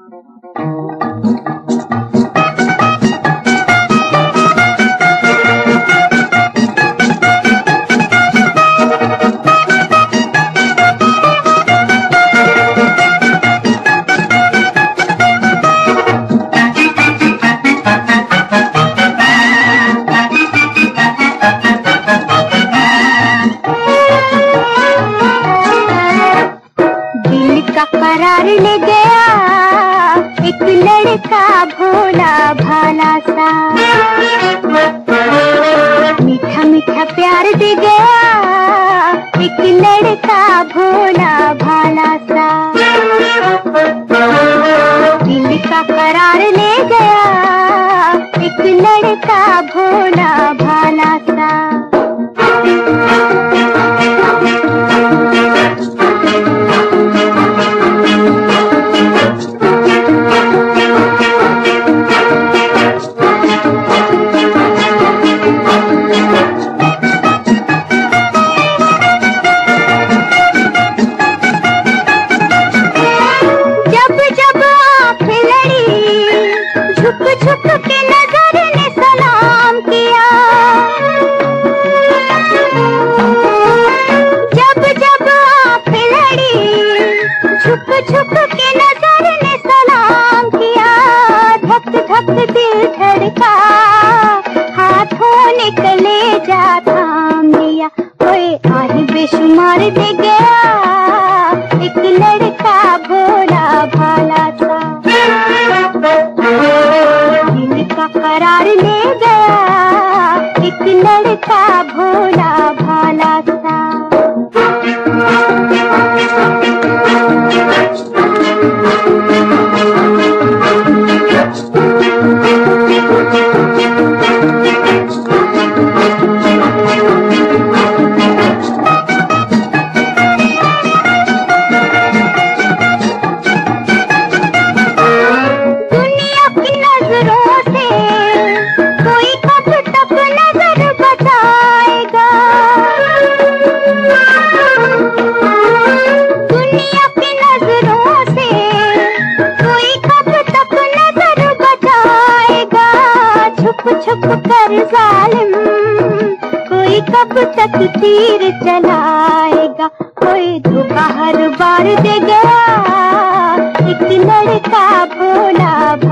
करार ले गया एक लड़का भोला भाला सा, मीठा मीठा प्यार दे गया एक लड़का भोला भाला सा। दिल का करार ले गया एक लड़का भोला भाला सा। झुक के नजर ने सलाम किया, जब जब आँखें लड़ी झुक झुक के नजर ने सलाम किया। धक धक दिल धड़का, हाथों ने कलेजा थाम लिया। ओए आही बेशुमार दे गया एक लड़का भोला भाला सा। करार ले गया एक लड़का भोला भाला सा। छुप कर जालिम कोई कब तक तीर चलाएगा। कोई धोखा हर बार दे गया एक लड़का भोला